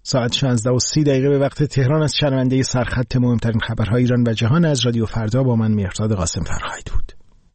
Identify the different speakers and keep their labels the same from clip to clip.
Speaker 1: ساعت 16:30 به وقت تهران از شنونده سرخط مهمترین خبرهای ایران و جهان از رادیو فردا با من مهرداد قاسم فرهاد بود.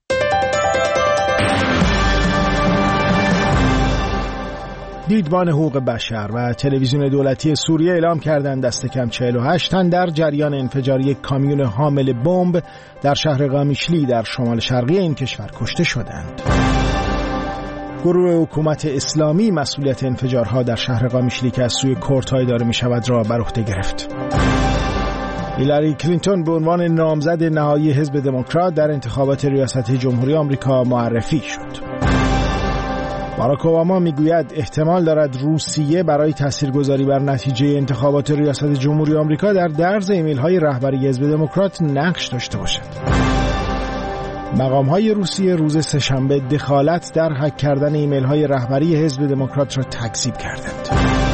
Speaker 1: دیدبان حقوق بشر و تلویزیون دولتی سوریه اعلام کردند دست کم 48 تن در جریان انفجار یک کامیون حامل بمب در شهر قامیشلی در شمال شرقی این کشور کشته شدند. گروه حکومت اسلامی مسئولیت انفجارها در شهر قامیشلی که از سوی کردها اداره می شود را بر عهده گرفت. هیلاری کلینتون به عنوان نامزد نهایی حزب دموکرات در انتخابات ریاست جمهوری آمریکا معرفی شد. باراک اوباما میگوید احتمال دارد روسیه برای تاثیرگذاری بر نتیجه انتخابات ریاست جمهوری آمریکا در درز ایمیل‌های رهبری حزب دموکرات نقش داشته باشد. مقام‌های روسیه روز سه‌شنبه دخالت در هک کردن ایمیل‌های رهبری حزب دموکرات را تکذیب کردند.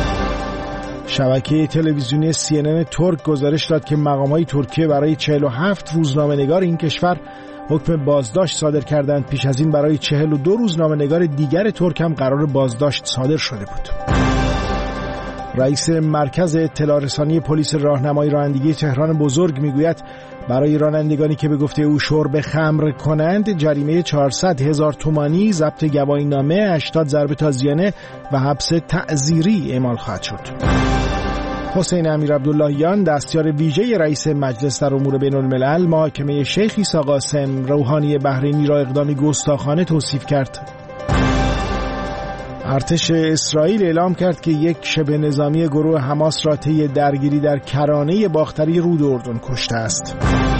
Speaker 1: شبکه تلویزیونی CNN ترک گزارش داد که مقام‌های ترکیه برای 47 روزنامه‌نگار این کشور حکم بازداشت صادر کردند. پیش از این برای 42 روزنامه‌نگار دیگر ترک هم قرار بازداشت صادر شده بود. رئیس مرکز اطلاع رسانی پلیس راهنمایی رانندگی تهران بزرگ میگوید برای رانندگانی که به گفته او شرب خمر کنند جریمه 400,000 تومانی، ضبط گواهینامه، 80 ضربه تازیانه و حبس تعزیری اعمال خواهد شد. حسین امیرعبداللهیان دستیار ویژه رئیس مجلس در امور بین الملل محاکمه شیخ عیسی قاسم روحانی بحرینی را اقدامی گستاخانه توصیف کرد. ارتش اسرائیل اعلام کرد که یک شبه نظامی گروه حماس را طی درگیری در کرانه باختری رود اردن کشته است.